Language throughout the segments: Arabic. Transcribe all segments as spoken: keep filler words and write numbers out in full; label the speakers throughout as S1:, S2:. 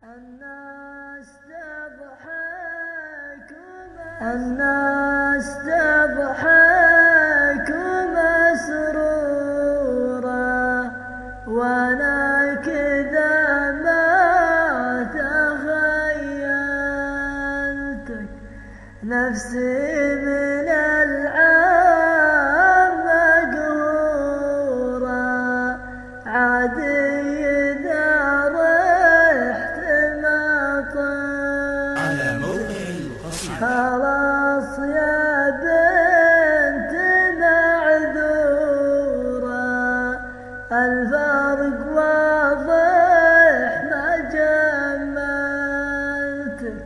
S1: الناس تضحك الناس تضحك مسرورة، وانا كذا ما تخيلتك نفسي من العام مقهورة، عادي خلاص يا بنت معذورة، الفرق واضح ما جملتك،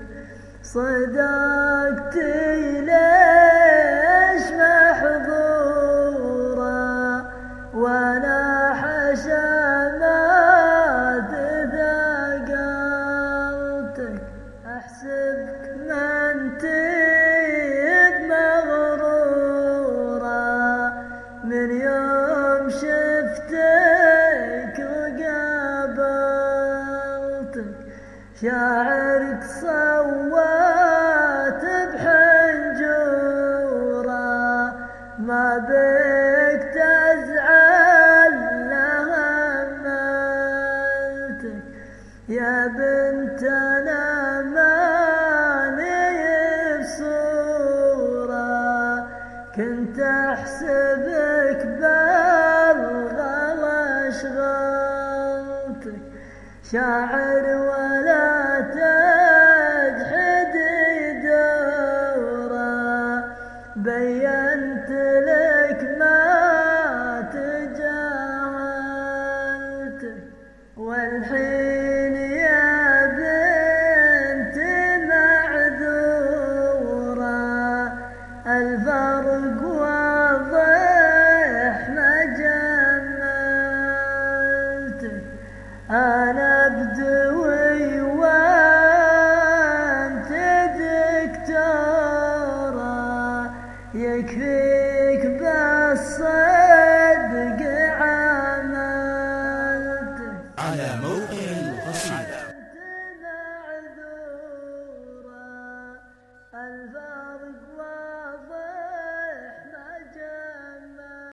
S1: صدقتي ليش محظورة، وانا حشا ما تثقلتك، احسبك منتي بمغرورة، من يوم شفتك وقابلتك شاعرك صوت بحنجورة، ما بك تزعل لهملتك يا بنت انا كنت احسبك بالغلا شغلتك، شاعر ولا تجحدي دوره، بينت لك ما تجاهلتك، والحين يا بنت معذوره، الفرق واضح ما جملتك، أنا بدوي وأنت دكتورة، يكفيك بالصدق عملتك.
S2: على موقع القصيدة.